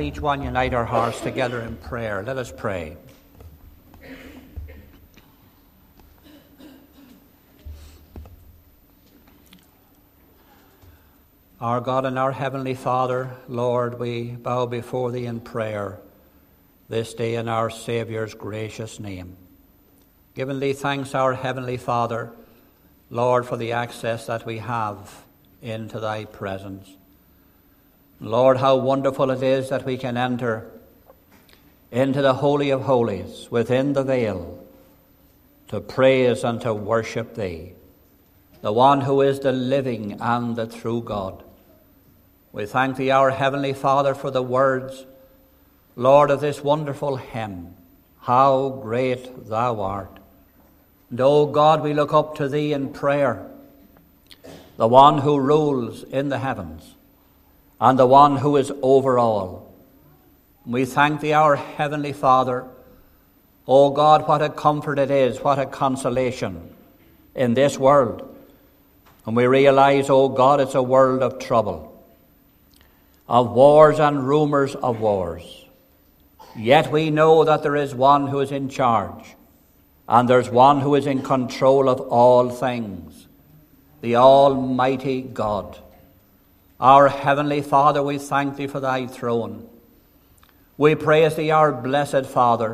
each one unite our hearts together in prayer. Let us pray. Our God and our Heavenly Father, Lord, we bow before Thee in prayer this day in our Saviour's gracious name. Giving Thee thanks, our Heavenly Father, Lord, for the access that we have into Thy presence. Lord, how wonderful it is that we can enter into the Holy of Holies within the veil to praise and to worship Thee, the one who is the living and the true God. We thank Thee, our Heavenly Father, for the words, Lord, of this wonderful hymn, How Great Thou Art. And, O God, we look up to Thee in prayer, the one who rules in the heavens and the one who is over all. We thank Thee, our Heavenly Father. O God, what a comfort it is, what a consolation in this world. And we realize, O God, it's a world of trouble, of wars and rumors of wars. Yet we know that there is one who is in charge, and there's one who is in control of all things, the Almighty God. Our Heavenly Father, we thank Thee for Thy throne. We praise Thee, our blessed Father,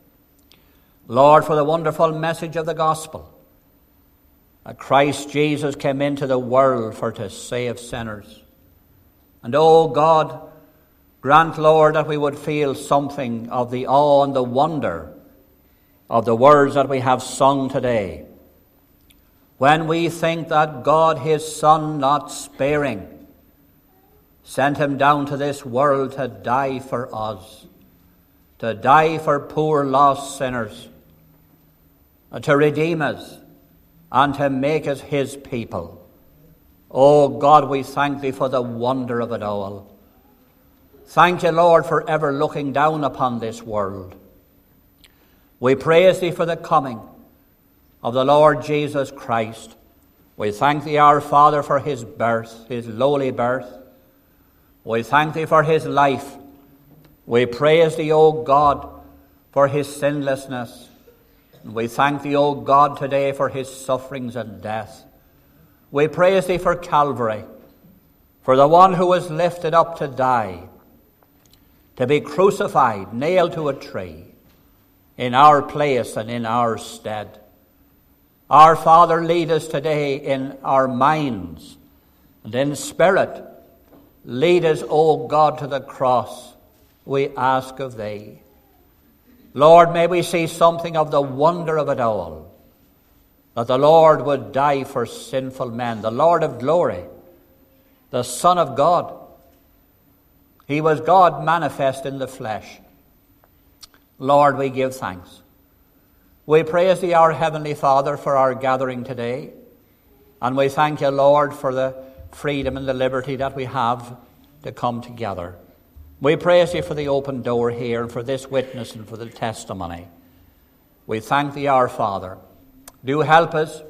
Lord, for the wonderful message of the gospel, that Christ Jesus came into the world for to save sinners. And, O God, grant, Lord, that we would feel something of the awe and the wonder of the words that we have sung today, when we think that God, His Son, not sparing, sent Him down to this world to die for us, to die for poor lost sinners, to redeem us and to make us His people. Oh God, we thank Thee for the wonder of it all. Thank You, Lord, for ever looking down upon this world. We praise Thee for the coming of the Lord Jesus Christ. We thank Thee, our Father, for His birth, His lowly birth. We thank Thee for His life. We praise Thee, O God, for His sinlessness. And we thank Thee, O God, today for His sufferings and death. We praise Thee for Calvary, for the one who was lifted up to die, to be crucified, nailed to a tree, in our place and in our stead. Our Father, lead us today in our minds and in spirit. Lead us, O God, to the cross, we ask of Thee. Lord, may we see something of the wonder of it all, that the Lord would die for sinful men, the Lord of glory, the Son of God. He was God manifest in the flesh. Lord, we give thanks. We praise Thee, our Heavenly Father, for our gathering today. And we thank You, Lord, for the freedom and the liberty that we have to come together. We praise You for the open door here, and for this witness and for the testimony. We thank Thee, our Father. Do help us,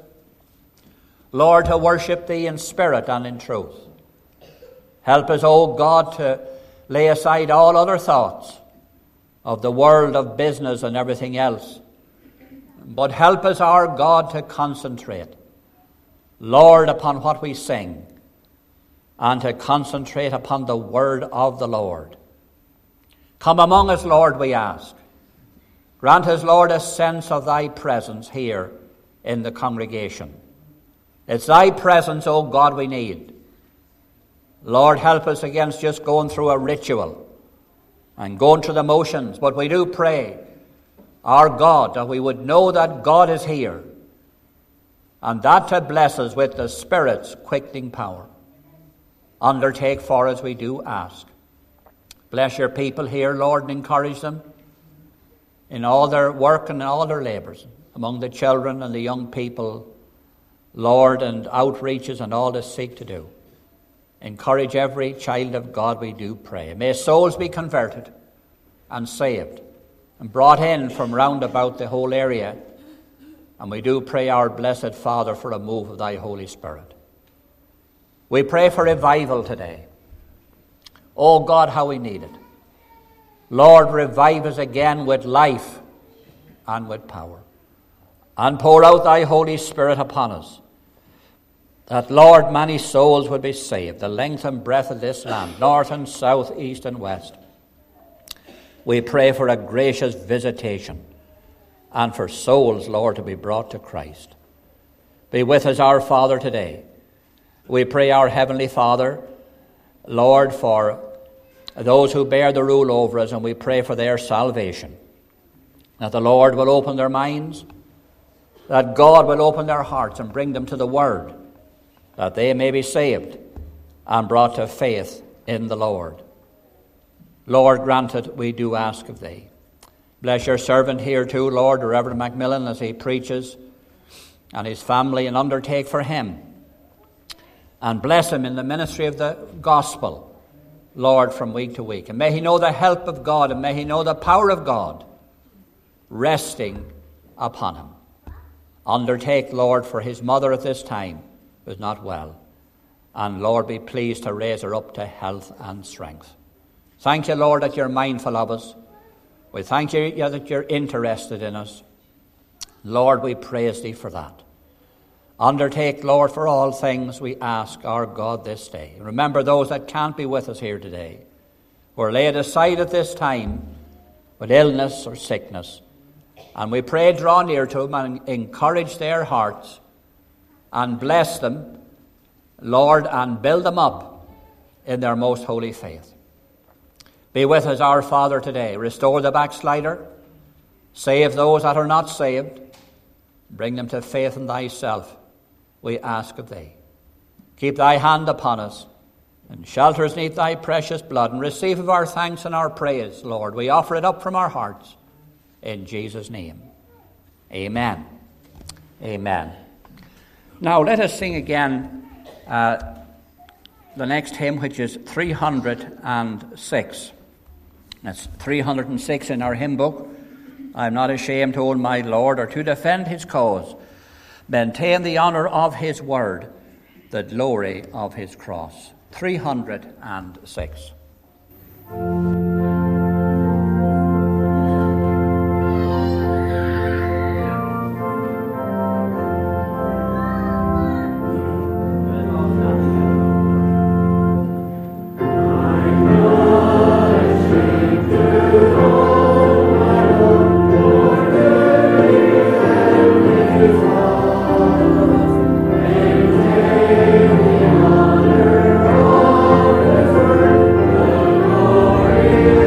Lord, to worship Thee in spirit and in truth. Help us, O God, to lay aside all other thoughts of the world, of business and everything else. But help us, our God, to concentrate, Lord, upon what we sing, and to concentrate upon the word of the Lord. Come among us, Lord, we ask. Grant us, Lord, a sense of Thy presence here in the congregation. It's Thy presence, O God, we need. Lord, help us against just going through a ritual and going through the motions, but we do pray, our God, that we would know that God is here, and that to bless us with the Spirit's quickening power. Undertake for us, we do ask. Bless Your people here, Lord, and encourage them in all their work and in all their labours, among the children and the young people, Lord, and outreaches and all they seek to do. Encourage every child of God, we do pray. May souls be converted and saved and brought in from round about the whole area. And we do pray, our blessed Father, for a move of Thy Holy Spirit. We pray for revival today. Oh God, how we need it. Lord, revive us again with life and with power. And pour out thy Holy Spirit upon us, that, Lord, many souls would be saved, the length and breadth of this land, north and south, east and west. We pray for a gracious visitation and for souls, Lord, to be brought to Christ. Be with us, our Father, today. We pray, our Heavenly Father, Lord, for those who bear the rule over us, and we pray for their salvation. That the Lord will open their minds, that God will open their hearts and bring them to the Word, that they may be saved and brought to faith in the Lord. Lord, grant it, we do ask of thee. Bless your servant here too, Lord, the Reverend Macmillan, as he preaches, and his family, and undertake for him. And bless him in the ministry of the gospel, Lord, from week to week. And may he know the help of God, and may he know the power of God resting upon him. Undertake, Lord, for his mother at this time, who is not well. And, Lord, be pleased to raise her up to health and strength. Thank you, Lord, that you're mindful of us. We thank you that you're interested in us. Lord, we praise thee for that. Undertake, Lord, for all things we ask our God this day. Remember those that can't be with us here today, who are laid aside at this time with illness or sickness. And we pray, draw near to them and encourage their hearts and bless them, Lord, and build them up in their most holy faith. Be with us, our Father, today. Restore the backslider. Save those that are not saved. Bring them to faith in thyself, we ask of thee. Keep thy hand upon us and shelter us neath thy precious blood, and receive of our thanks and our praise, Lord. We offer it up from our hearts in Jesus' name. Amen. Amen. Now let us sing again the next hymn, which is 306. That's 306 in our hymn book. I am not ashamed to own my Lord, or to defend his cause, maintain the honour of his word, the glory of his cross. 306. Glory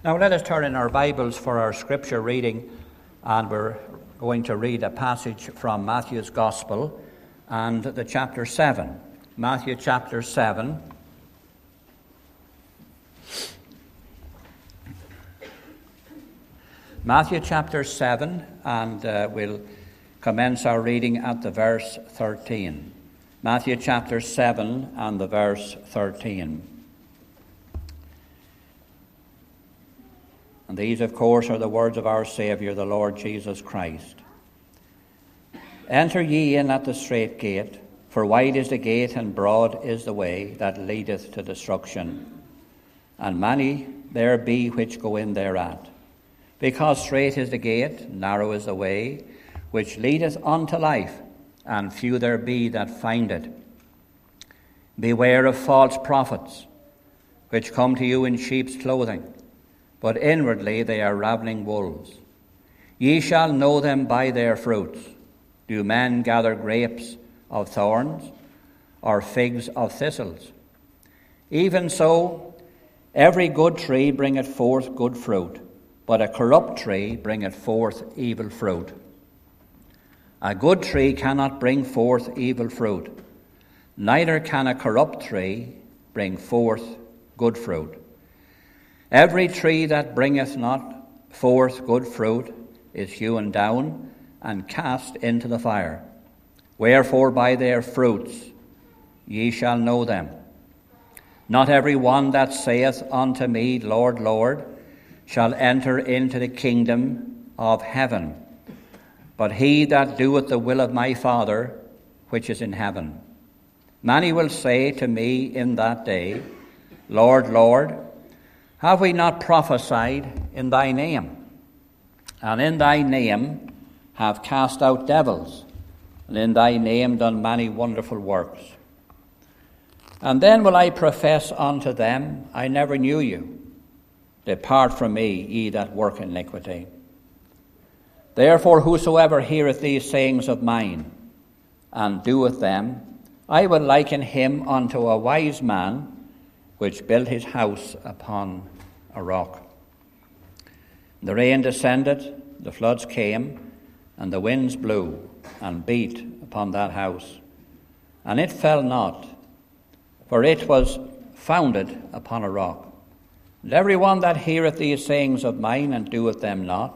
Now let us turn in our Bibles for our scripture reading, and we're going to read a passage from Matthew's Gospel and the chapter 7. Matthew chapter 7. Matthew chapter 7, and we'll commence our reading at the verse 13. Matthew chapter 7 and the verse 13. And these, of course, are the words of our Saviour, the Lord Jesus Christ. Enter ye in at the strait gate, for wide is the gate and broad is the way that leadeth to destruction, and many there be which go in thereat. Because strait is the gate, narrow is the way, which leadeth unto life, and few there be that find it. Beware of false prophets, which come to you in sheep's clothing, but inwardly they are ravening wolves. Ye shall know them by their fruits. Do men gather grapes of thorns, or figs of thistles? Even so, every good tree bringeth forth good fruit, but a corrupt tree bringeth forth evil fruit. A good tree cannot bring forth evil fruit, neither can a corrupt tree bring forth good fruit. Every tree that bringeth not forth good fruit is hewn down and cast into the fire. Wherefore by their fruits ye shall know them. Not every one that saith unto me, Lord, Lord, shall enter into the kingdom of heaven, but he that doeth the will of my Father which is in heaven. Many will say to me in that day, Lord, Lord, have we not prophesied in thy name? And in thy name have cast out devils, and in thy name done many wonderful works. And then will I profess unto them, I never knew you. Depart from me, ye that work iniquity. Therefore whosoever heareth these sayings of mine, and doeth them, I will liken him unto a wise man, which built his house upon a rock. The rain descended, the floods came, and the winds blew and beat upon that house. And it fell not, for it was founded upon a rock. And every one that heareth these sayings of mine and doeth them not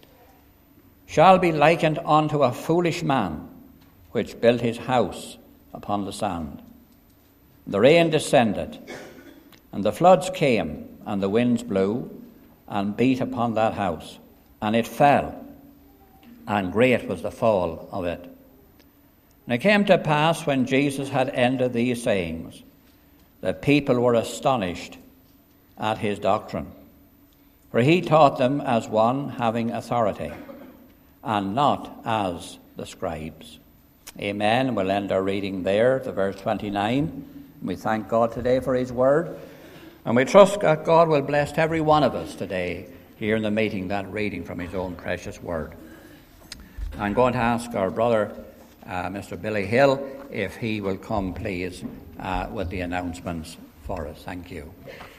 shall be likened unto a foolish man, which built his house upon the sand. The rain descended, and the floods came, and the winds blew and beat upon that house, and it fell, and great was the fall of it. And it came to pass, when Jesus had ended these sayings, the people were astonished at his doctrine. For he taught them as one having authority, and not as the scribes. Amen. We'll end our reading there, to verse 29. We thank God today for his word. And we trust that God will bless every one of us today here in the meeting, that reading from his own precious word. I'm going to ask our brother, Mr. Billy Hill, if he will come, please, with the announcements for us. Thank you.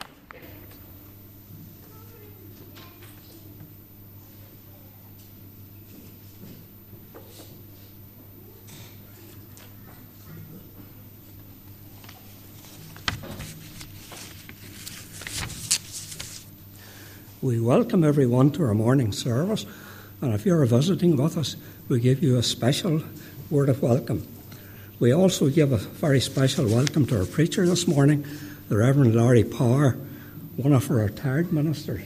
We welcome everyone to our morning service, and if you're visiting with us, we give you a special word of welcome. We also give a very special welcome to our preacher this morning, the Reverend Larry Power, one of our retired ministers.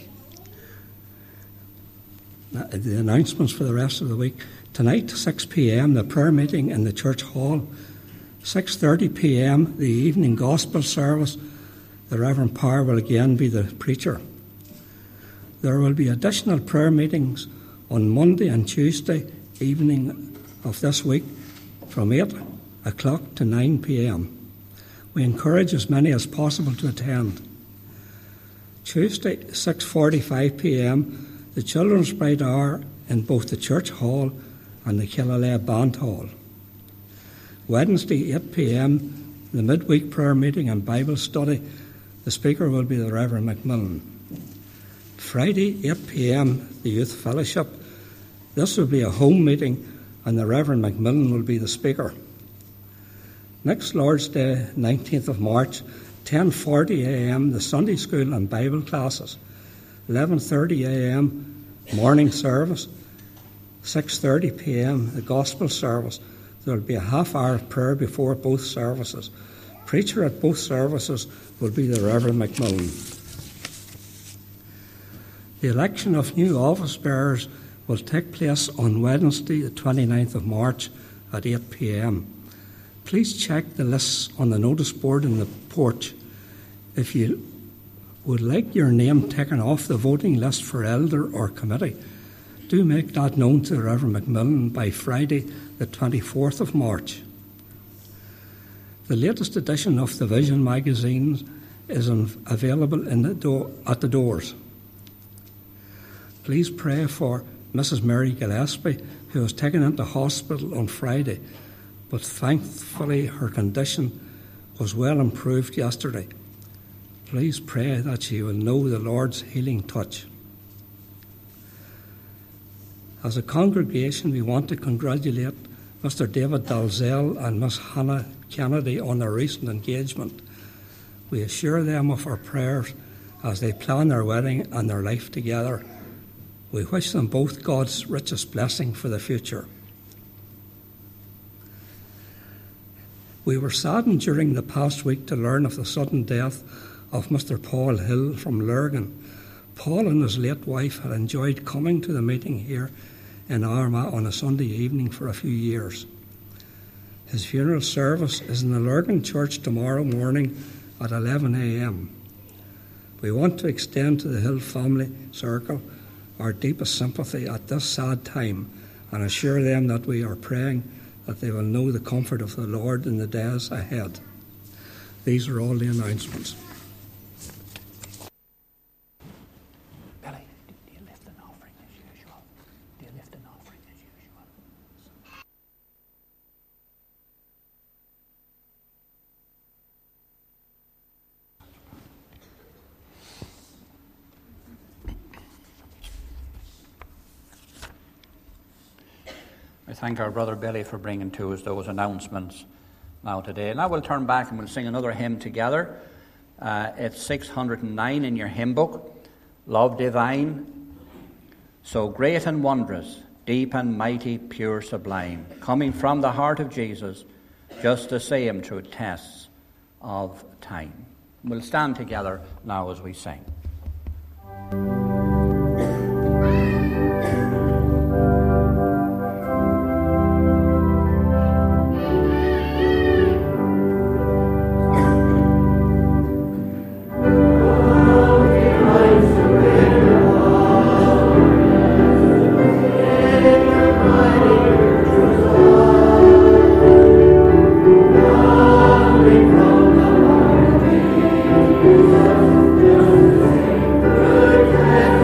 The announcements for the rest of the week. Tonight, 6 p.m., the prayer meeting in the church hall. 6:30 p.m., the evening gospel service. The Reverend Power will again be the preacher. There will be additional prayer meetings on Monday and Tuesday evening of this week from 8 o'clock to 9 p.m. We encourage as many as possible to attend. Tuesday, 6:45 p.m, the Children's Bride Hour in both the church hall and the Killalea Band Hall. Wednesday, 8 p.m, the midweek prayer meeting and Bible study. The speaker will be the Reverend Macmillan. Friday, 8 p.m, the Youth Fellowship. This will be a home meeting and the Reverend Macmillan will be the speaker. Next Lord's Day, 19th of March, 10:40 a.m, the Sunday School and Bible classes. 11:30 a.m, morning service. 6:30 p.m, the Gospel service. There will be a half-hour of prayer before both services. Preacher at both services will be the Reverend Macmillan. The election of new office bearers will take place on Wednesday, the 29th of March at 8 p.m. Please check the lists on the notice board in the porch. If you would like your name taken off the voting list for elder or committee, do make that known to the Reverend Macmillan by Friday, the 24th of March. The latest edition of the Vision magazine is available at the doors. Please pray for Mrs. Mary Gillespie, who was taken into hospital on Friday, but thankfully her condition was well improved yesterday. Please pray that she will know the Lord's healing touch. As a congregation, we want to congratulate Mr. David Dalzell and Miss Hannah Kennedy on their recent engagement. We assure them of our prayers as they plan their wedding and their life together. We wish them both God's richest blessing for the future. We were saddened during the past week to learn of the sudden death of Mr. Paul Hill from Lurgan. Paul and his late wife had enjoyed coming to the meeting here in Armagh on a Sunday evening for a few years. His funeral service is in the Lurgan Church tomorrow morning at 11 a.m. We want to extend to the Hill family circle our deepest sympathy at this sad time and assure them that we are praying that they will know the comfort of the Lord in the days ahead. These are all the announcements. Billy, do you lift an offering as usual? Do you lift an offering as usual? I thank our brother Billy for bringing to us those announcements now today. Now we'll turn back and we'll sing another hymn together. It's 609 in your hymn book. Love divine, so great and wondrous, deep and mighty, pure, sublime, coming from the heart of Jesus, just the same through tests of time. We'll stand together now as we sing. Good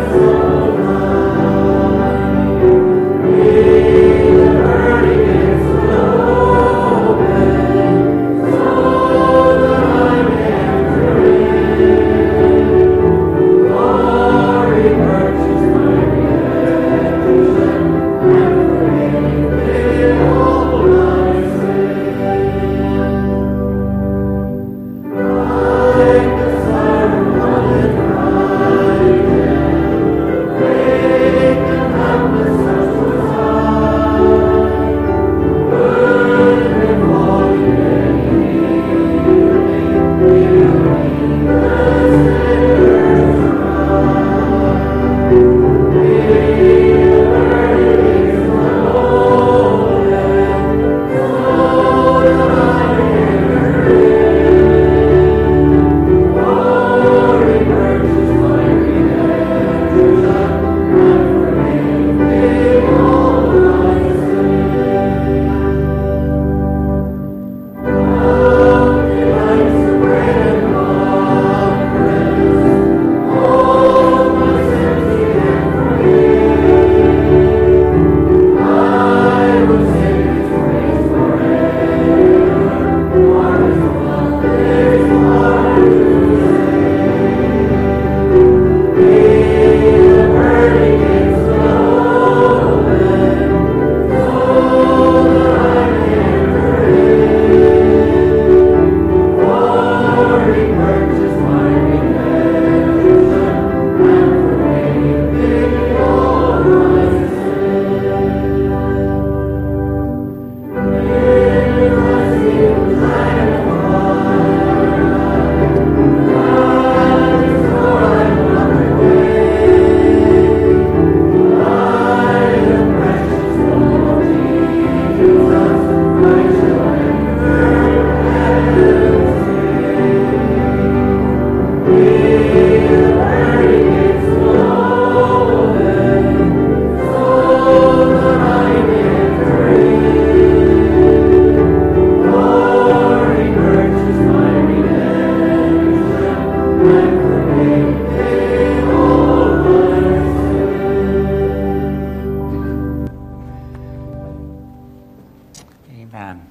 Amen.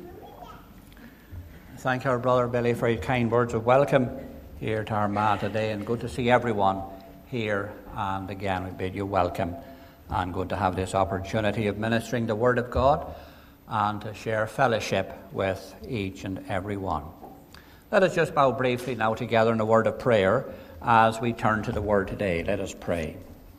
Thank our brother Billy for his kind words of welcome here to Armagh today, and good to see everyone here. And again, we bid you welcome, and good to have this opportunity of ministering the Word of God and to share fellowship with each and every one. Let us just bow briefly now together in a word of prayer as we turn to the Word today. Let us pray.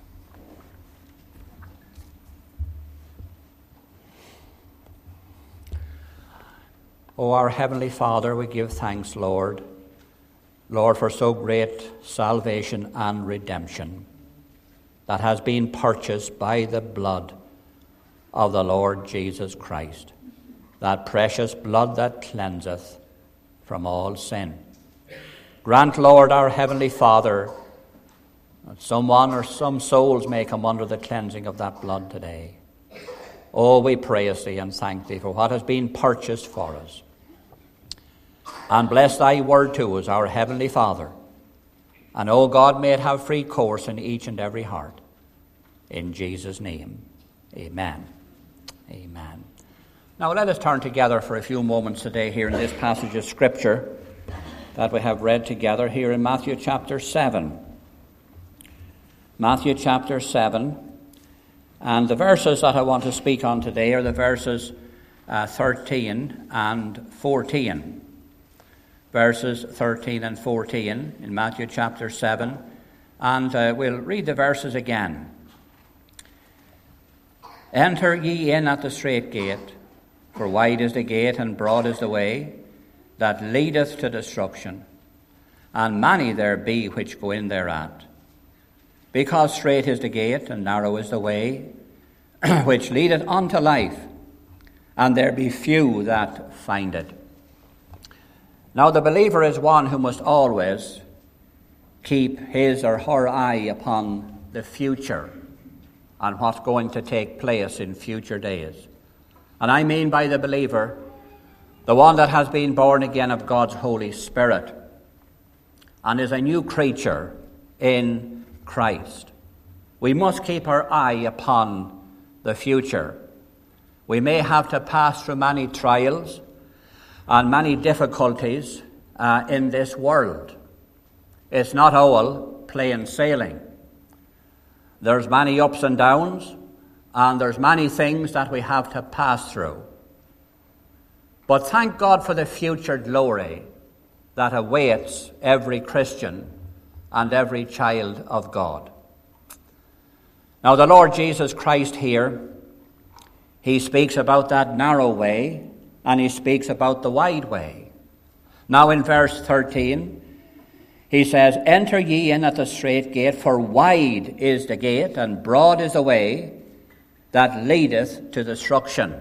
O our Heavenly Father, we give thanks, Lord, for so great salvation and redemption that has been purchased by the blood of the Lord Jesus Christ, that precious blood that cleanseth from all sin. Grant, Lord, our Heavenly Father, that someone or some souls may come under the cleansing of that blood today. Oh, we praise Thee and thank Thee for what has been purchased for us. And bless Thy word to us, our Heavenly Father. And, O God, may it have free course in each and every heart. In Jesus' name, amen. Amen. Now let us turn together for a few moments today here in this passage of Scripture that we have read together here in Matthew chapter 7. Matthew chapter 7. And the verses that I want to speak on today are the verses 13 and 14. Verses 13 and 14 in Matthew chapter 7. And we'll read the verses again. Enter ye in at the strait gate, for wide is the gate and broad is the way that leadeth to destruction, and many there be which go in thereat. Because strait is the gate and narrow is the way which leadeth unto life, and there be few that find it. Now the believer is one who must always keep his or her eye upon the future and what's going to take place in future days. And I mean by the believer, the one that has been born again of God's Holy Spirit and is a new creature in Christ. We must keep our eye upon the future. We may have to pass through many trials and many difficulties in this world. It's not all plain sailing. There's many ups and downs, and there's many things that we have to pass through. But thank God for the future glory that awaits every Christian and every child of God. Now the Lord Jesus Christ here, He speaks about that narrow way, and He speaks about the wide way. Now in verse 13, He says, Enter ye in at the strait gate, for wide is the gate, and broad is the way that leadeth to destruction.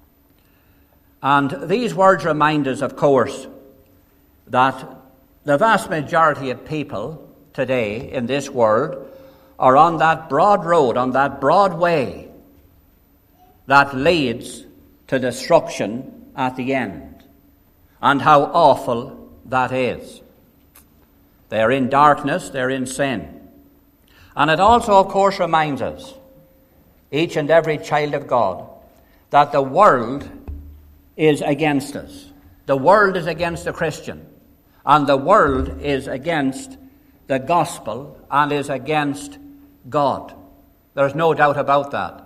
And these words remind us, of course, that the vast majority of people today in this world are on that broad road, on that broad way that leads to destruction at the end. And how awful that is. They're in darkness, they're in sin. And it also, of course, reminds us, each and every child of God, that the world is against us. The world is against the Christian. And the world is against the gospel and is against God. There's no doubt about that.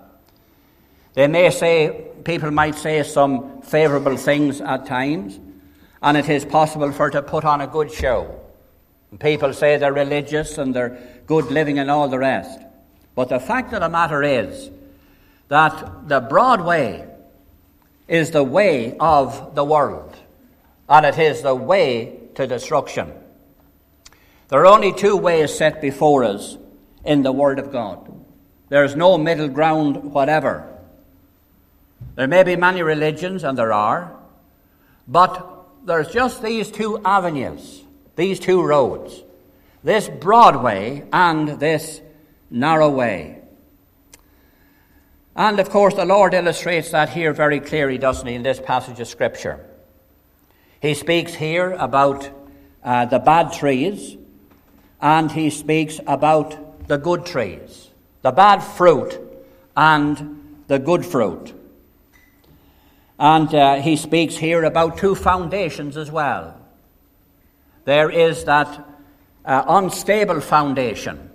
People might say some favourable things at times, and it is possible for to put on a good show. People say they're religious and they're good living and all the rest. But the fact of the matter is that the broad way is the way of the world, and it is the way to destruction. There are only two ways set before us in the Word of God. There is no middle ground whatever. There may be many religions, and there are, but there's just these two avenues, these two roads, this broad way and this narrow way. And of course the Lord illustrates that here very clearly, doesn't He, in this passage of Scripture. He speaks here about the bad trees, and He speaks about the good trees, the bad fruit and the good fruit. And he speaks here about two foundations as well. There is that unstable foundation.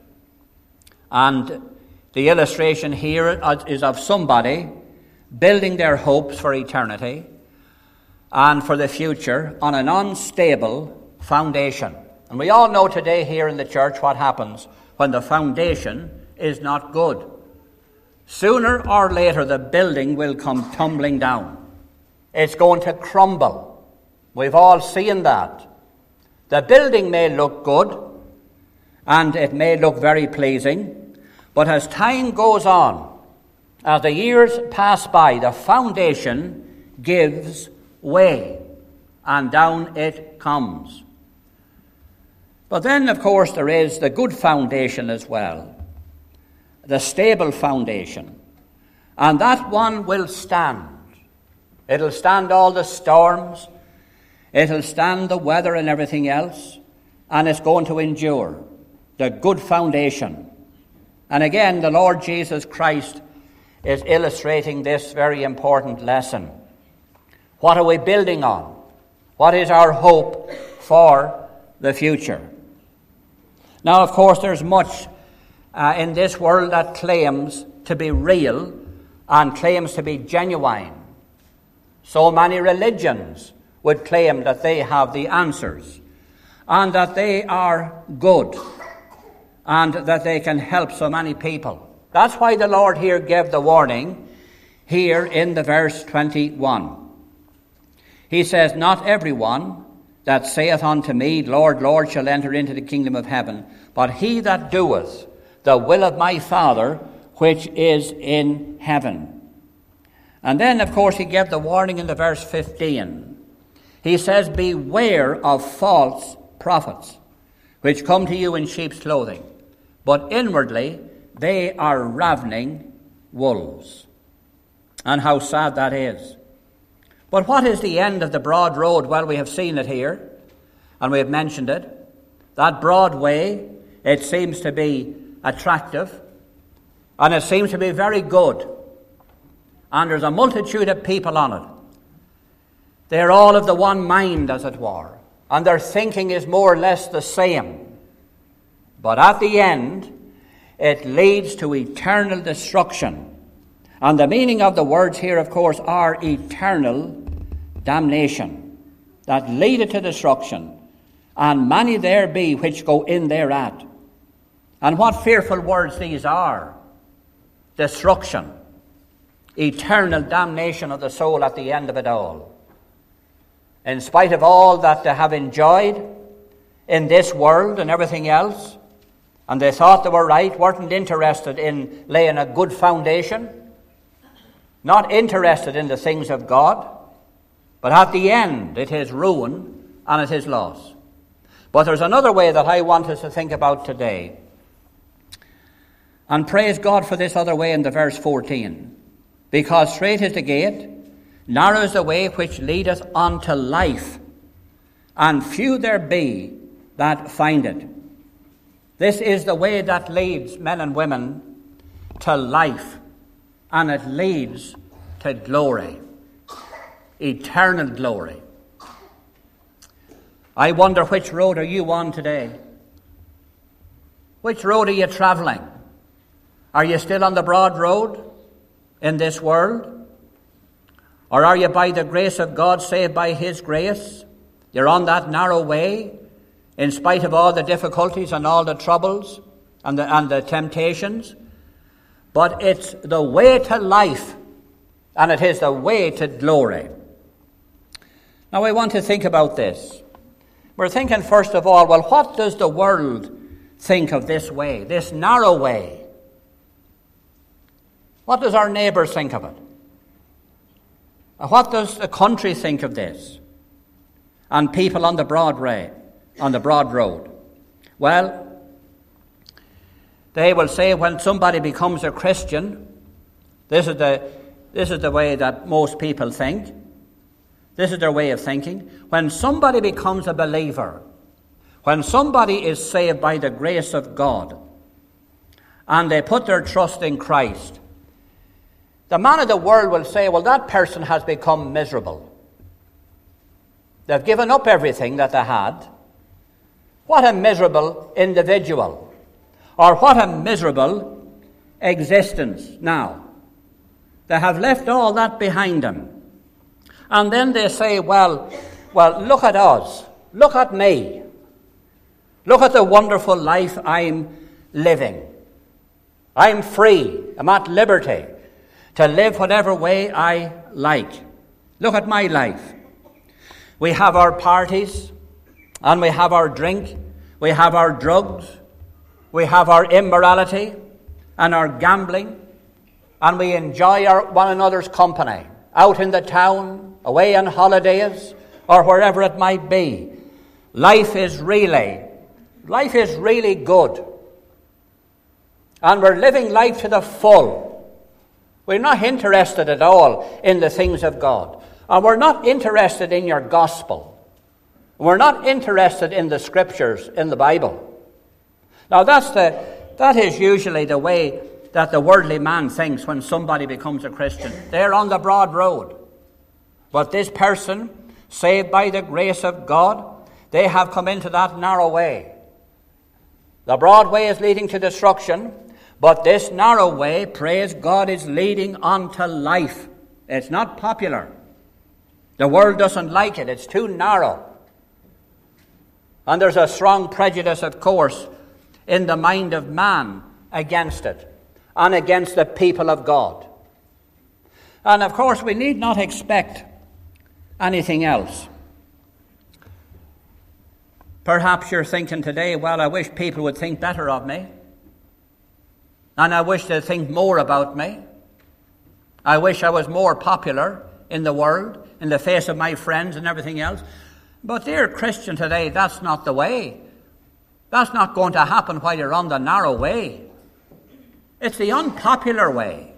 And the illustration here is of somebody building their hopes for eternity and for the future on an unstable foundation. And we all know today here in the church what happens when the foundation is not good. Sooner or later the building will come tumbling down. It's going to crumble. We've all seen that. The building may look good and it may look very pleasing, but as time goes on, as the years pass by, the foundation gives way and down it comes. But then, of course, there is the good foundation as well, the stable foundation. And that one will stand. It'll stand all the storms. It'll stand the weather and everything else. And it's going to endure. The good foundation. And again, the Lord Jesus Christ is illustrating this very important lesson. What are we building on? What is our hope for the future? Now, of course, there's much in this world that claims to be real and claims to be genuine. So many religions would claim that they have the answers and that they are good and that they can help so many people. That's why the Lord here gave the warning here in the verse 21. He says, "Not everyone that saith unto me, Lord, Lord, shall enter into the kingdom of heaven, but he that doeth the will of my Father which is in heaven." And then, of course, he gave the warning in the verse 15. He says, "Beware of false prophets, which come to you in sheep's clothing, but inwardly they are ravening wolves." And how sad that is. But what is the end of the broad road? Well, we have seen it here, and we have mentioned it. That broad way, it seems to be attractive, and it seems to be very good. And there's a multitude of people on it. They're all of the one mind, as it were, and their thinking is more or less the same. But at the end, it leads to eternal destruction. And the meaning of the words here, of course, are eternal damnation, that leadeth to destruction, and many there be which go in thereat. And what fearful words these are. Destruction, eternal damnation of the soul at the end of it all. In spite of all that they have enjoyed in this world and everything else, and they thought they were right, weren't interested in laying a good foundation, not interested in the things of God, but at the end it is ruin and it is loss. But there's another way that I want us to think about today. And praise God for this other way in the verse 14. "Because strait is the gate, narrow is the way which leadeth unto life, and few there be that find it." This is the way that leads men and women to life, and it leads to glory, eternal glory. I wonder, which road are you on today? Which road are you traveling? Are you still on the broad road in this world? Or are you, by the grace of God, saved by his grace? You're on that narrow way in spite of all the difficulties and all the troubles and the temptations. But it's the way to life, and it is the way to glory. Now I want to think about this. We're thinking, first of all, well, what does the world think of this way, this narrow way? What does our neighbours think of it? What does the country think of this? And people on the broad road. Well, they will say when somebody becomes a Christian, this is the way that most people think. This is their way of thinking. When somebody becomes a believer, when somebody is saved by the grace of God, and they put their trust in Christ, The man of the world will say, well, that person has become miserable. They've given up everything that they had. What a miserable individual. Or what a miserable existence now. They have left all that behind them. And then they say, well, look at us. Look at me. Look at the wonderful life I'm living. I'm free. I'm at liberty to live whatever way I like. Look at my life. We have our parties, and we have our drink, we have our drugs, we have our immorality and our gambling, and we enjoy one another's company, out in the town, away on holidays, or wherever it might be. Life is really good. And we're living life to the full. We're not interested at all in the things of God. And we're not interested in your gospel. We're not interested in the scriptures in the Bible. Now that is usually the way that the worldly man thinks when somebody becomes a Christian. They're on the broad road. But this person, saved by the grace of God, they have come into that narrow way. The broad way is leading to destruction, but this narrow way, praise God, is leading on to life. It's not popular. The world doesn't like it. It's too narrow. And there's a strong prejudice, of course, in the mind of man against it and against the people of God. And, of course, we need not expect anything else. Perhaps you're thinking today, well, I wish people would think better of me. And I wish they'd think more about me. I wish I was more popular in the world, in the face of my friends and everything else. But dear Christian today, that's not the way. That's not going to happen while you're on the narrow way. It's the unpopular way.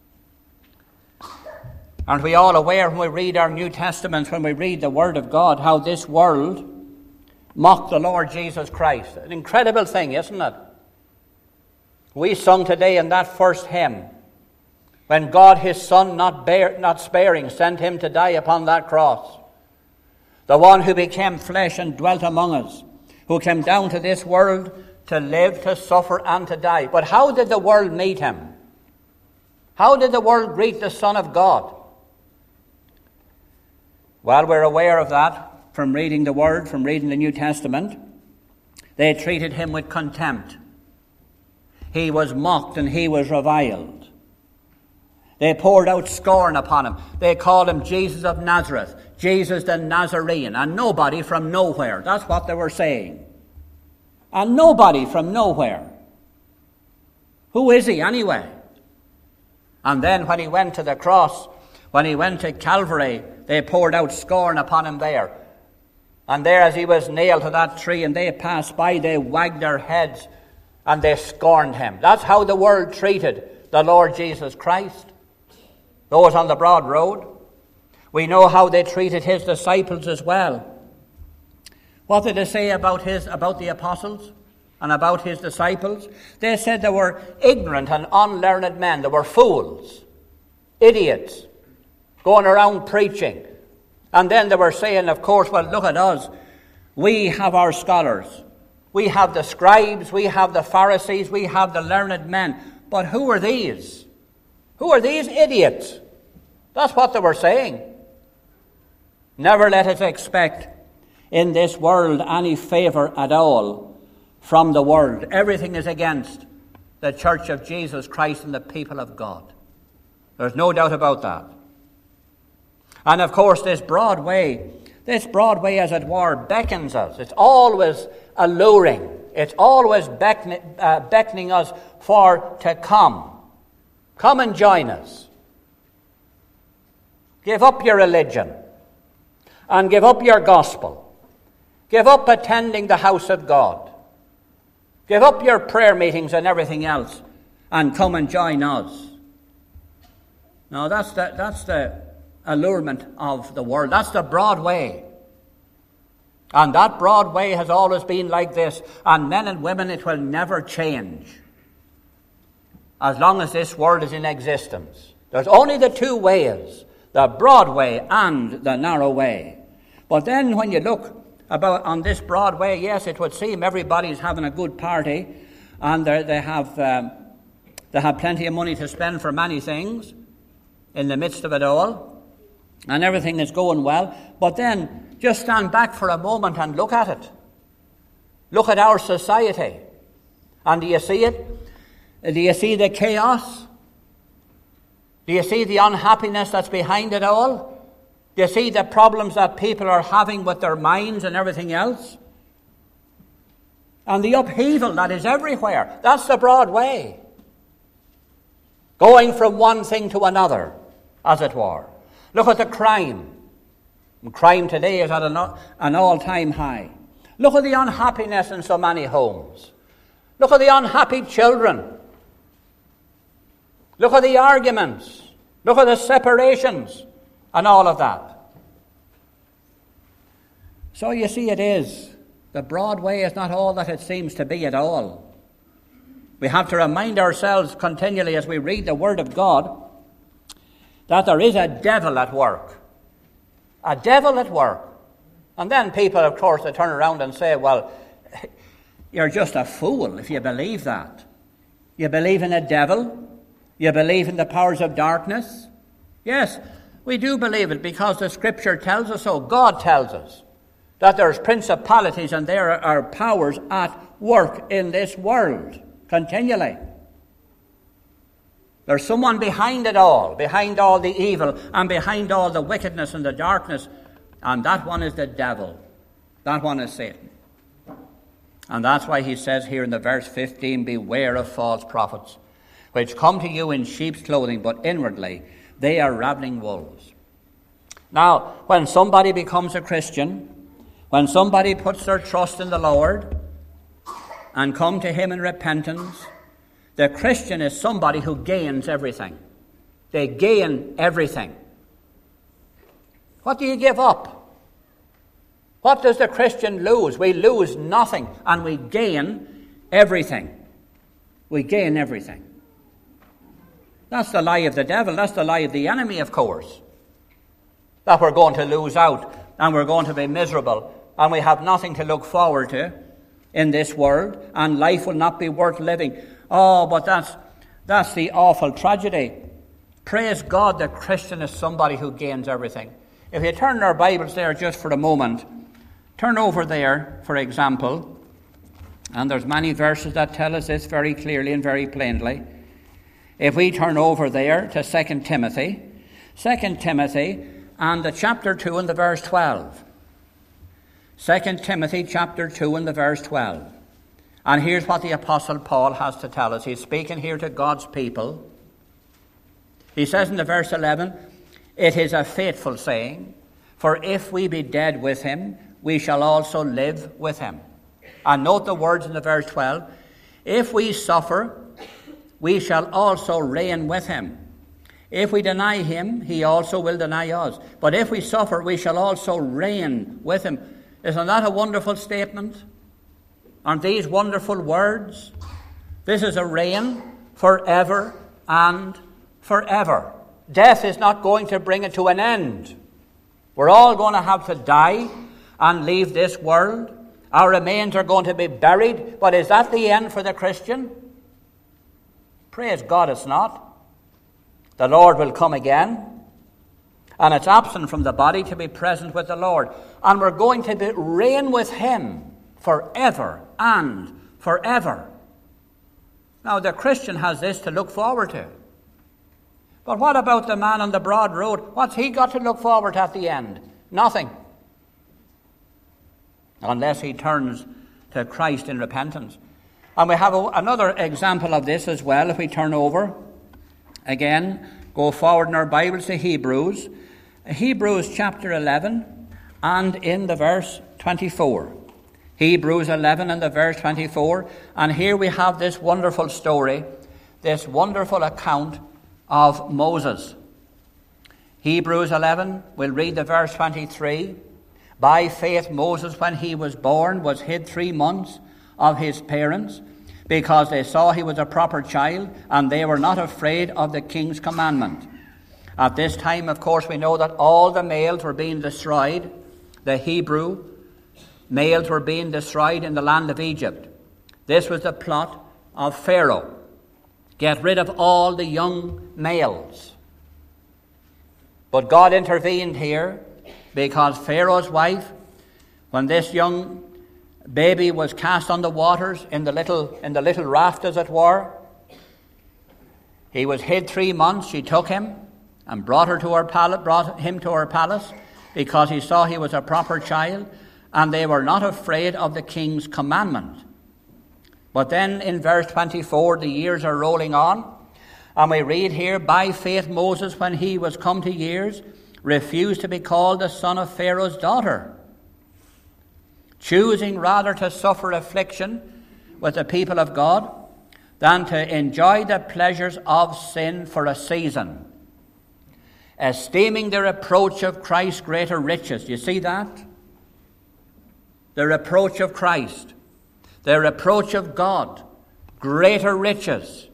Aren't we all aware when we read our New Testaments, when we read the Word of God, how this world mocked the Lord Jesus Christ? An incredible thing, isn't it? We sung today in that first hymn, when God his Son, not sparing, sent him to die upon that cross. The one who became flesh and dwelt among us, who came down to this world to live, to suffer, and to die. But how did the world meet him? How did the world greet the Son of God? Well, we're aware of that from reading the Word, from reading the New Testament. They treated him with contempt. He was mocked and he was reviled. They poured out scorn upon him. They called him Jesus of Nazareth, Jesus the Nazarene, and nobody from nowhere. That's what they were saying. And nobody from nowhere. Who is he anyway? And then when he went to the cross, when he went to Calvary, they poured out scorn upon him there. And there as he was nailed to that tree and they passed by, they wagged their heads and they scorned him. That's how the world treated the Lord Jesus Christ. Those on the broad road. We know how they treated his disciples as well. What did they say about the apostles and about his disciples? They said they were ignorant and unlearned men. They were fools, idiots, going around preaching. And then they were saying, of course, well, look at us. We have our scholars. We have the scribes. We have the Pharisees. We have the learned men. But who are these? Who are these idiots? That's what they were saying. Never let us expect in this world any favor at all from the world. Everything is against the Church of Jesus Christ and the people of God. There's no doubt about that. And of course, this broad way, as it were, beckons us. It's always alluring. It's always beckoning us to come. Come and join us. Give up your religion and give up your gospel. Give up attending the house of God. Give up your prayer meetings and everything else and come and join us. Now that's the allurement of the world. That's the broad way. And that broad way has always been like this. And men and women, it will never change. As long as this world is in existence. There's only the two ways, the broad way and the narrow way. But then when you look about on this broad way, yes, it would seem everybody's having a good party, and they have plenty of money to spend for many things in the midst of it all, and everything is going well. But then just stand back for a moment and look at it. Look at our society. And do you see it? Do you see the chaos? Do you see the unhappiness that's behind it all? Do you see the problems that people are having with their minds and everything else? And the upheaval that is everywhere. That's the broad way. Going from one thing to another, as it were. Look at the crime. Crime today is at an all-time high. Look at the unhappiness in so many homes. Look at the unhappy children. Look at the arguments. Look at the separations and all of that. So you see, it is. The broad way is not all that it seems to be at all. We have to remind ourselves continually as we read the Word of God that there is a devil at work. A devil at work. And then people, of course, they turn around and say, well, you're just a fool if you believe that. You believe in a devil? You believe in the powers of darkness? Yes, we do believe it because the Scripture tells us so. God tells us that there's principalities and there are powers at work in this world continually. There's someone behind it all, behind all the evil and behind all the wickedness and the darkness, and that one is the devil. That one is Satan. And that's why he says here in the verse 15, beware of false prophets, which come to you in sheep's clothing, but inwardly they are ravening wolves. Now, when somebody becomes a Christian, when somebody puts their trust in the Lord and come to him in repentance, the Christian is somebody who gains everything. They gain everything. What do you give up? What does the Christian lose? We lose nothing, and we gain everything. We gain everything. That's the lie of the devil. That's the lie of the enemy, of course. That we're going to lose out, and we're going to be miserable, and we have nothing to look forward to in this world, and life will not be worth living. Oh, but that's the awful tragedy. Praise God, the Christian is somebody who gains everything. If you turn our Bibles there just for a moment, turn over there, for example, and there's many verses that tell us this very clearly and very plainly. If we turn over there to 2 Timothy and the chapter 2 and the verse 12. 2 Timothy chapter 2 and the verse 12. And here's what the Apostle Paul has to tell us. He's speaking here to God's people. He says in the verse 11, it is a faithful saying, for if we be dead with him, we shall also live with him. And note the words in the verse 12, if we suffer, we shall also reign with him. If we deny him, he also will deny us. But if we suffer, we shall also reign with him. Isn't that a wonderful statement? Aren't these wonderful words? This is a reign forever and forever. Death is not going to bring it to an end. We're all going to have to die and leave this world. Our remains are going to be buried. But is that the end for the Christian? Praise God, it's not. The Lord will come again. And it's absent from the body to be present with the Lord. And we're going to reign with him forever and forever. Now, the Christian has this to look forward to. But what about the man on the broad road? What's he got to look forward to at the end? Nothing. Unless he turns to Christ in repentance. And we have another example of this as well. If we turn over, again, go forward in our Bibles to Hebrews. Hebrews chapter 11 and in the verse 24. Hebrews 11 and the verse 24. And here we have this wonderful story, this wonderful account of Moses. Hebrews 11, we'll read the verse 23. By faith Moses, when he was born, was hid 3 months of his parents, because they saw he was a proper child, and they were not afraid of the king's commandment. At this time, of course, we know that all the males were being destroyed. The Hebrew males were being destroyed in the land of Egypt. This was the plot of Pharaoh. Get rid of all the young males. But God intervened here because Pharaoh's wife, when this young baby was cast on the waters in the little raft, as it were, he was hid 3 months. She took him and brought him to her palace because he saw he was a proper child, and they were not afraid of the king's commandment. But then in verse 24, the years are rolling on, and we read here, by faith Moses, when he was come to years, refused to be called the son of Pharaoh's daughter, choosing rather to suffer affliction with the people of God than to enjoy the pleasures of sin for a season, esteeming the reproach of Christ greater riches. You see that? The reproach of Christ, the reproach of God, greater riches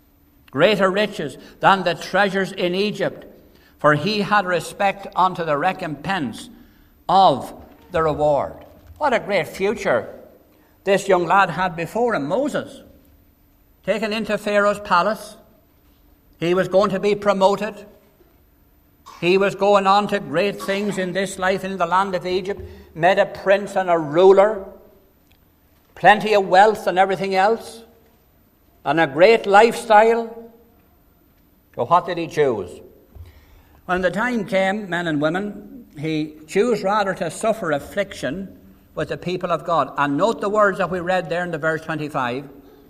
than the treasures in Egypt, for he had respect unto the recompense of the reward. What a great future this young lad had before him, Moses. Taken into Pharaoh's palace. He was going to be promoted. He was going on to great things in this life in the land of Egypt. Made a prince and a ruler. Plenty of wealth and everything else. And a great lifestyle. So what did he choose? When the time came, men and women, he chose rather to suffer affliction with the people of God. And note the words that we read there in the verse 25.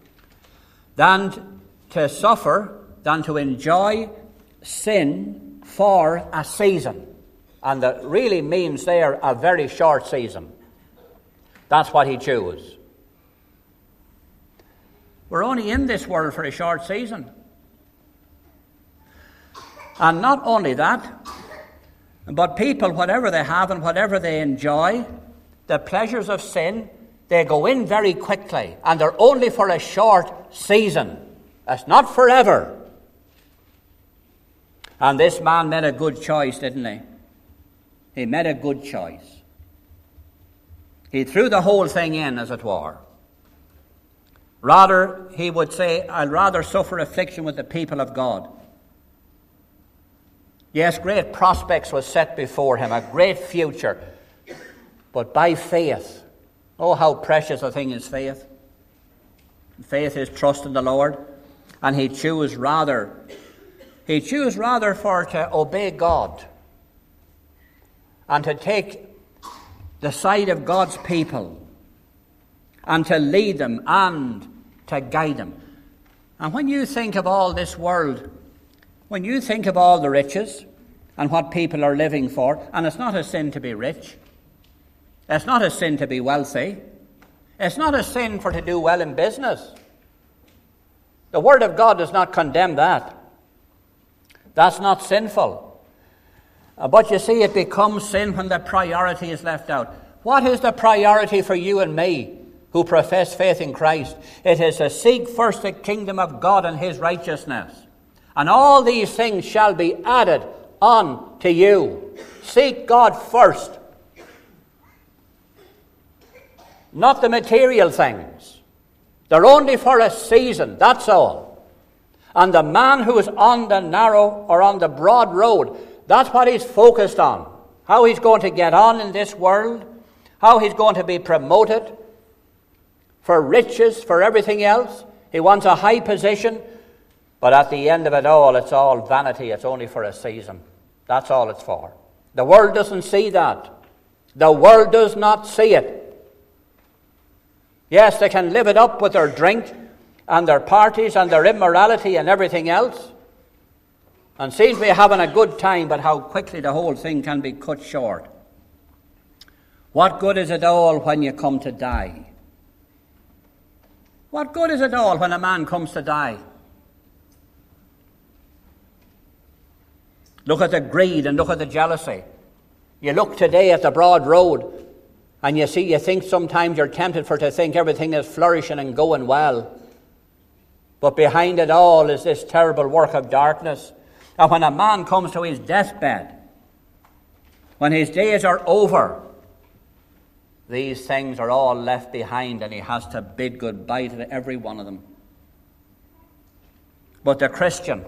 Than to suffer, than to enjoy sin for a season. And that really means there a very short season. That's what he chose. We're only in this world for a short season. And not only that, but people, whatever they have and whatever they enjoy, the pleasures of sin, they go in very quickly, and they're only for a short season. That's not forever. And this man made a good choice, didn't he? He made a good choice. He threw the whole thing in, as it were. Rather, he would say, I'll rather suffer affliction with the people of God. Yes, great prospects was set before him, a great future. But by faith, oh, how precious a thing is faith. Faith is trust in the Lord. And he chose rather for to obey God and to take the side of God's people and to lead them and to guide them. And when you think of all this world, when you think of all the riches and what people are living for, and it's not a sin to be rich, it's not a sin to be wealthy, it's not a sin for to do well in business. The Word of God does not condemn that. That's not sinful. But you see, it becomes sin when the priority is left out. What is the priority for you and me who profess faith in Christ? It is to seek first the kingdom of God and his righteousness. And all these things shall be added on to you. Seek God first. Not the material things. They're only for a season, that's all. And the man who is on the narrow or on the broad road, that's what he's focused on. How he's going to get on in this world, how he's going to be promoted for riches, for everything else. He wants a high position, but at the end of it all, it's all vanity. It's only for a season. That's all it's for. The world doesn't see that. The world does not see it. Yes, they can live it up with their drink and their parties and their immorality and everything else, and seem to be having a good time, but how quickly the whole thing can be cut short. What good is it all when you come to die? What good is it all when a man comes to die? Look at the greed and look at the jealousy. You look today at the broad road, and you think sometimes you're tempted to think everything is flourishing and going well. But behind it all is this terrible work of darkness. And when a man comes to his deathbed, when his days are over, these things are all left behind and he has to bid goodbye to every one of them. But the Christian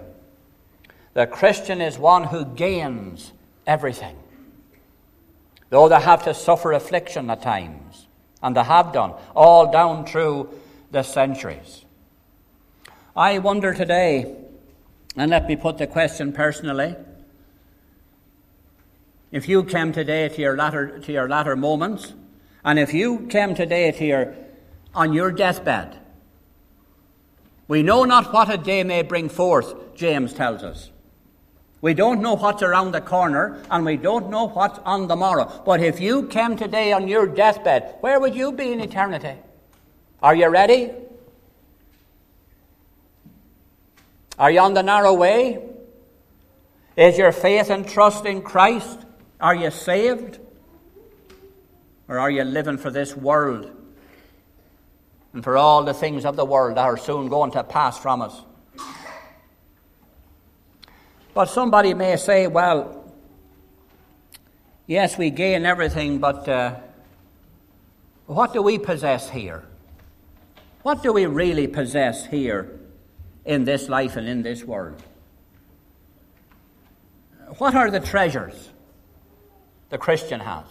is one who gains everything. Though they have to suffer affliction at times, and they have done, all down through the centuries. I wonder today, and let me put the question personally, if you came today to your latter moments, and if you came today on your deathbed, we know not what a day may bring forth, James tells us. We don't know what's around the corner, and we don't know what's on the morrow. But if you came today on your deathbed, where would you be in eternity? Are you ready? Are you on the narrow way? Is your faith and trust in Christ? Are you saved? Or are you living for this world and for all the things of the world that are soon going to pass from us? But somebody may say, well, yes, we gain everything, but what do we possess here? What do we really possess here in this life and in this world? What are the treasures the Christian has?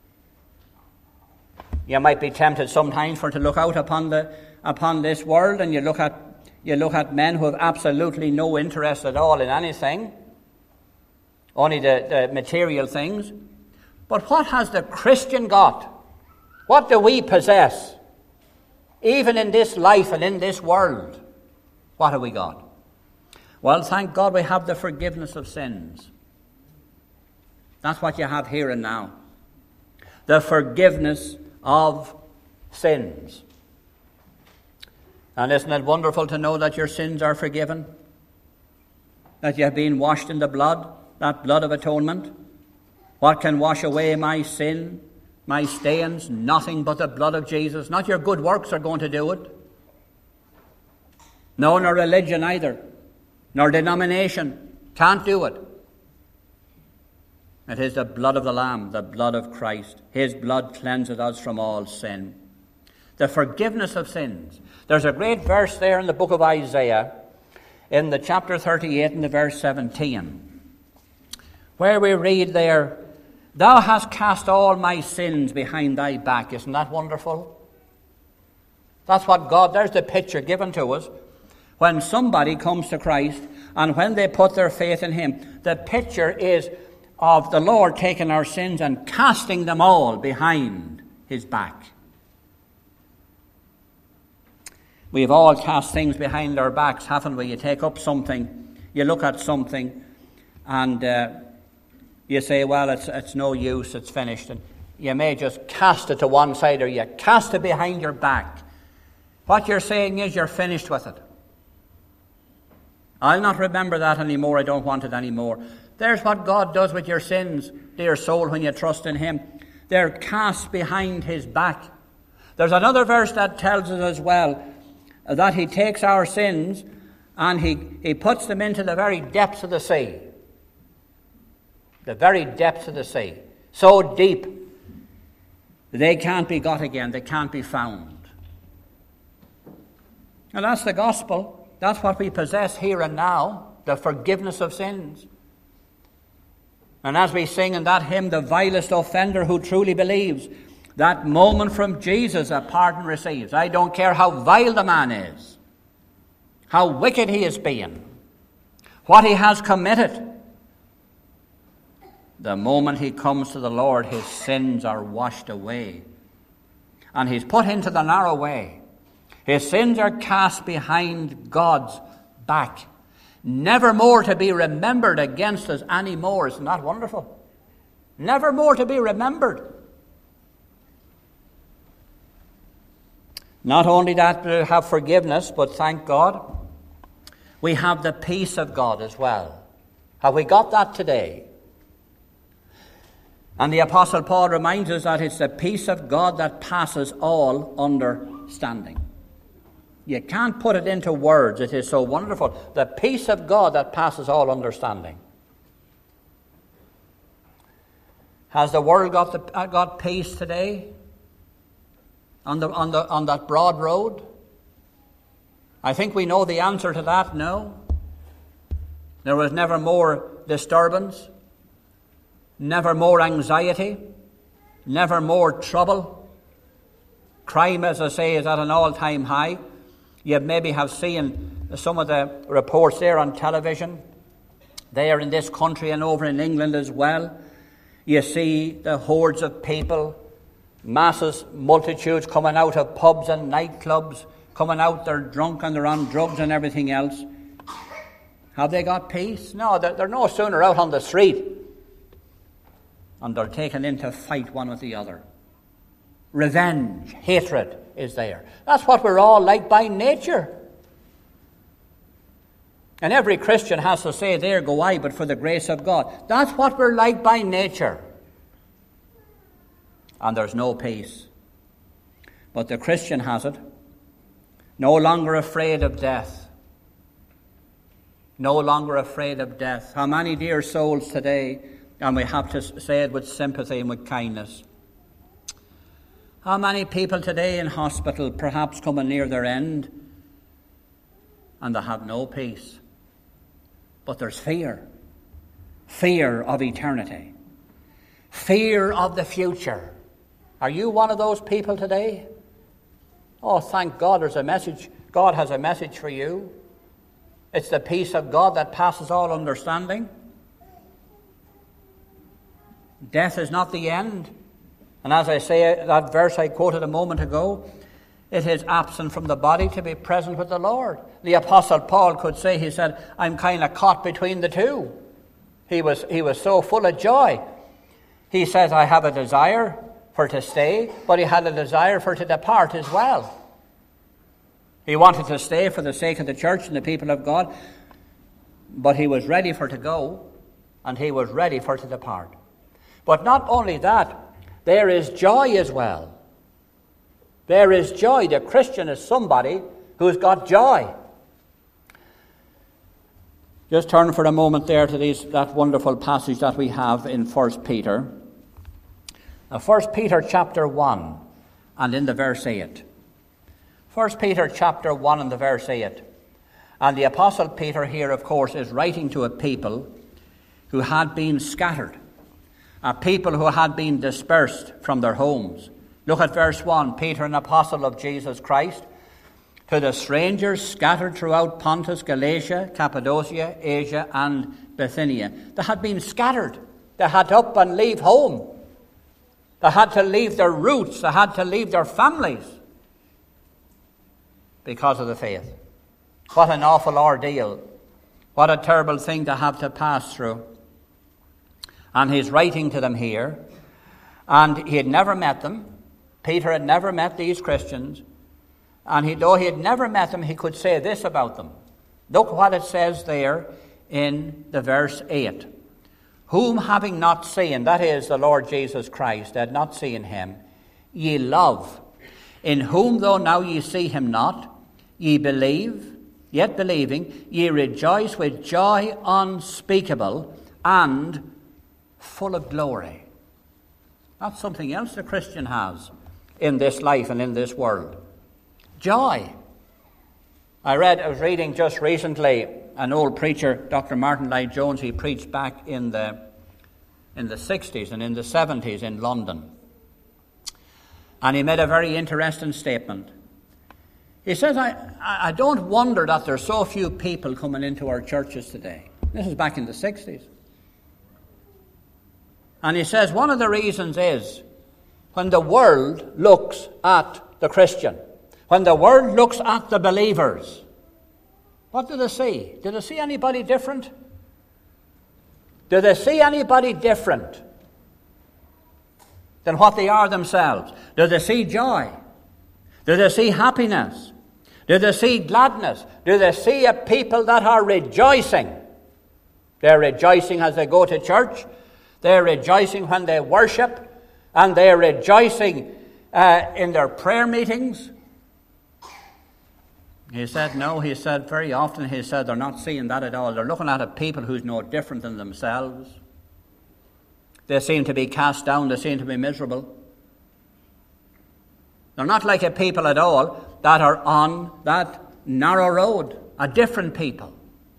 You might be tempted sometimes to look out upon this world, and you look at men who have absolutely no interest at all in anything, only the material things. But what has the Christian got? What do we possess? Even in this life and in this world, what have we got? Well, thank God we have the forgiveness of sins. That's what you have here and now. The forgiveness of sins. And isn't it wonderful to know that your sins are forgiven? That you have been washed in the blood, that blood of atonement. What can wash away my sin, my stains? Nothing but the blood of Jesus. Not your good works are going to do it. No, nor religion either, nor denomination. Can't do it. It is the blood of the Lamb, the blood of Christ. His blood cleanses us from all sin. The forgiveness of sins. There's a great verse there in the book of Isaiah, in the chapter 38 and the verse 17, where we read there, "Thou hast cast all my sins behind thy back." Isn't that wonderful? That's what God, there's the picture given to us. When somebody comes to Christ and when they put their faith in Him, the picture is of the Lord taking our sins and casting them all behind His back. We've all cast things behind our backs, haven't we? You take up something, you look at something, and you say, well, it's no use, it's finished. And you may just cast it to one side, or you cast it behind your back. What you're saying is you're finished with it. I'll not remember that anymore, I don't want it anymore. There's what God does with your sins, dear soul, when you trust in Him. They're cast behind His back. There's another verse that tells us as well that He takes our sins and He puts them into the very depths of the sea. The very depths of the sea. So deep, they can't be got again, they can't be found. And that's the gospel. That's what we possess here and now, the forgiveness of sins. And as we sing in that hymn, the vilest offender who truly believes, that moment from Jesus a pardon receives. I don't care how vile the man is, how wicked he is being, what he has committed. The moment he comes to the Lord, his sins are washed away. And he's put into the narrow way. His sins are cast behind God's back, never more to be remembered against us anymore. Isn't that wonderful? Never more to be remembered. Not only that we have forgiveness, but thank God, we have the peace of God as well. Have we got that today? And the Apostle Paul reminds us that it's the peace of God that passes all understanding. You can't put it into words. It is so wonderful. The peace of God that passes all understanding. Has the world got peace today on that broad road? I think we know the answer to that, no. There was never more disturbance, never more anxiety, never more trouble. Crime, as I say, is at an all-time high. You maybe have seen some of the reports there on television, there in this country and over in England as well. You see the hordes of people, masses, multitudes coming out of pubs and nightclubs, coming out, they're drunk and they're on drugs and everything else. Have they got peace? No, they're no sooner out on the street and they're taken in to fight one with the other. Revenge, hatred is there. That's what we're all like by nature. And every Christian has to say, there go I, but for the grace of God. That's what we're like by nature. And there's no peace. But the Christian has it. No longer afraid of death. No longer afraid of death. How many dear souls today, and we have to say it with sympathy and with kindness. How many people today in hospital perhaps coming near their end and they have no peace. But there's fear. Fear of eternity. Fear of the future. Are you one of those people today? Oh, thank God there's a message. God has a message for you. It's the peace of God that passes all understanding. Death is not the end. And as I say, that verse I quoted a moment ago, it is absent from the body to be present with the Lord. The Apostle Paul could say, he said, I'm kind of caught between the two. He was so full of joy. He says, I have a desire for to stay, but he had a desire for to depart as well. He wanted to stay for the sake of the church and the people of God, but he was ready for to go, and he was ready for to depart. But not only that, there is joy as well. There is joy. The Christian is somebody who's got joy. Just turn for a moment there to that wonderful passage that we have in 1 Peter. 1 Peter chapter 1 and in the verse 8. 1 Peter chapter 1 and the verse 8. And the Apostle Peter here, of course, is writing to a people who had been scattered. A people who had been dispersed from their homes. Look at verse 1. Peter, an apostle of Jesus Christ, to the strangers scattered throughout Pontus, Galatia, Cappadocia, Asia, and Bithynia. They had been scattered. They had to up and leave home. They had to leave their roots. They had to leave their families because of the faith. What an awful ordeal. What a terrible thing to have to pass through. And he's writing to them here. And he had never met them. Peter had never met these Christians. And though he had never met them, he could say this about them. Look what it says there in the verse 8. Whom having not seen, that is the Lord Jesus Christ, had not seen him, ye love. In whom though now ye see him not, ye believe, yet believing, ye rejoice with joy unspeakable and full of glory. That's something else the Christian has in this life and in this world. Joy. I was reading just recently an old preacher, Dr. Martin Lloyd-Jones. He preached back in the 60s and in the 70s in London. And he made a very interesting statement. He says, I don't wonder that there's so few people coming into our churches today. This is back in the 60s. And he says one of the reasons is when the world looks at the Christian, when the world looks at the believers, what do they see? Do they see anybody different? Do they see anybody different than what they are themselves? Do they see joy? Do they see happiness? Do they see gladness? Do they see a people that are rejoicing? They're rejoicing as they go to church. They're rejoicing when they worship. And they're rejoicing in their prayer meetings. He said no. He said very often, he said they're not seeing that at all. They're looking at a people who's no different than themselves. They seem to be cast down. They seem to be miserable. They're not like a people at all that are on that narrow road, a different people.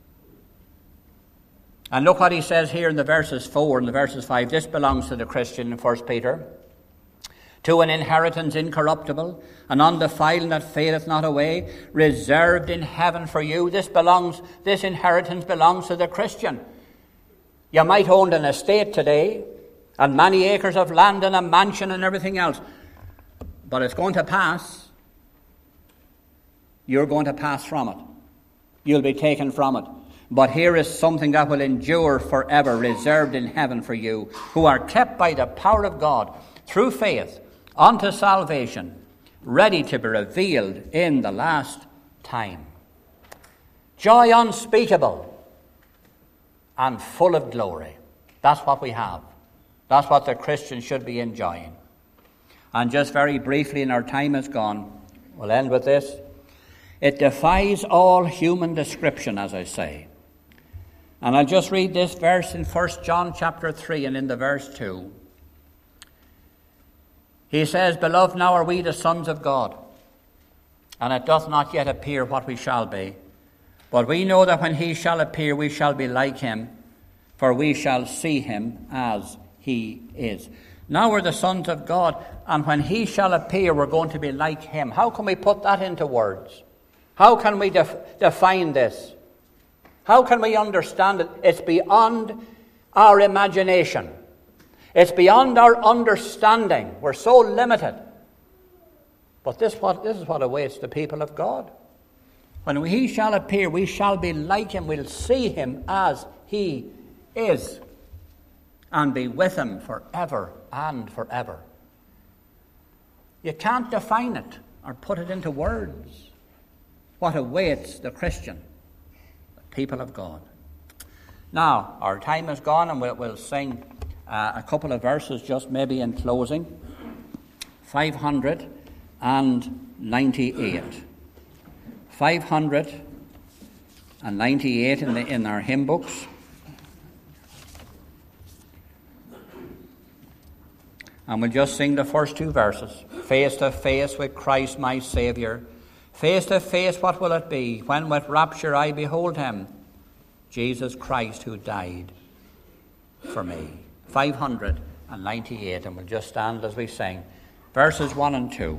And look what he says here in the verses 4 and the verses 5. This belongs to the Christian in 1 Peter. To an inheritance incorruptible and undefiled that fadeth not away, reserved in heaven for you. This inheritance belongs to the Christian. You might own an estate today and many acres of land and a mansion and everything else, but it's going to pass. You're going to pass from it. You'll be taken from it. But here is something that will endure forever, reserved in heaven for you, who are kept by the power of God through faith unto salvation, ready to be revealed in the last time. Joy unspeakable and full of glory. That's what we have. That's what the Christian should be enjoying. And just very briefly, and our time is gone, we'll end with this. It defies all human description, as I say. And I'll just read this verse in 1 John chapter 3 and in the verse 2. He says, Beloved, now are we the sons of God, and it doth not yet appear what we shall be. But we know that when he shall appear, we shall be like him, for we shall see him as he is. Now we're the sons of God, and when he shall appear, we're going to be like him. How can we put that into words? How can we define this? How can we understand it? It's beyond our imagination. It's beyond our understanding. We're so limited. But this is what awaits the people of God. When he shall appear, we shall be like him. We'll see him as he is and be with him forever and forever. You can't define it or put it into words. What awaits the Christian, the people of God. Now, our time is gone, and we'll sing a couple of verses just maybe in closing. 598. 598 in our hymn books. And we'll just sing the first two verses. Face to face with Christ my Saviour. Face to face, what will it be when with rapture I behold him? Jesus Christ who died for me. 598, and we'll just stand as we sing. Verses 1 and 2.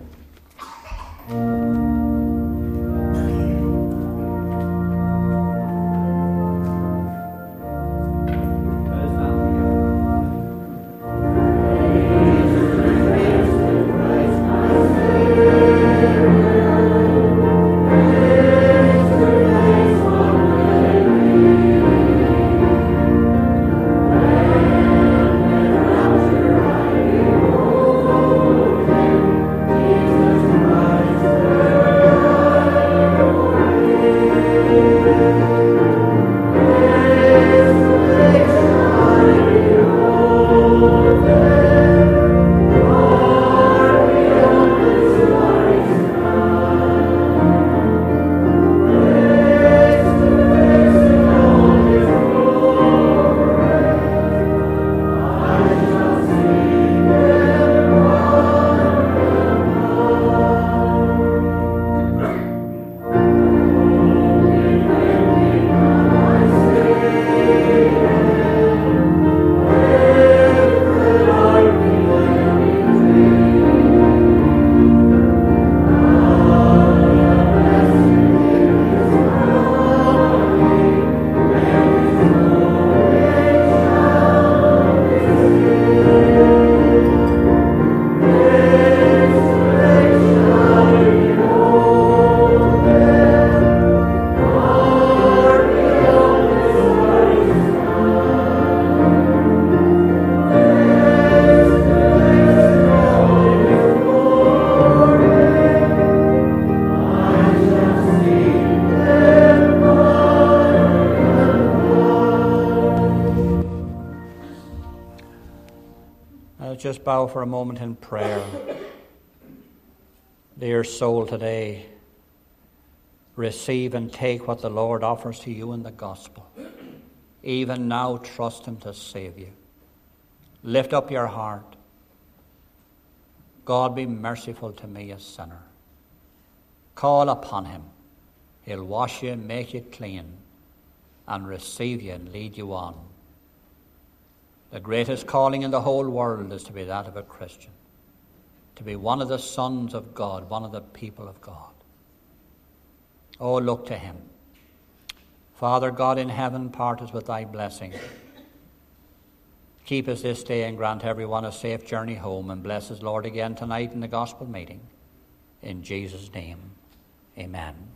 Just bow for a moment in prayer. Dear soul, today receive and take what the Lord offers to you in the gospel. Even now, trust him to save you. Lift up your heart. God, be merciful to me, a sinner. Call upon him. He'll wash you and make you clean and receive you and lead you on. The greatest calling in the whole world is to be that of a Christian, to be one of the sons of God, one of the people of God. Oh, look to him. Father God in heaven, part us with thy blessing. Keep us this day and grant everyone a safe journey home, and bless us, Lord, again tonight in the gospel meeting. In Jesus' name, amen.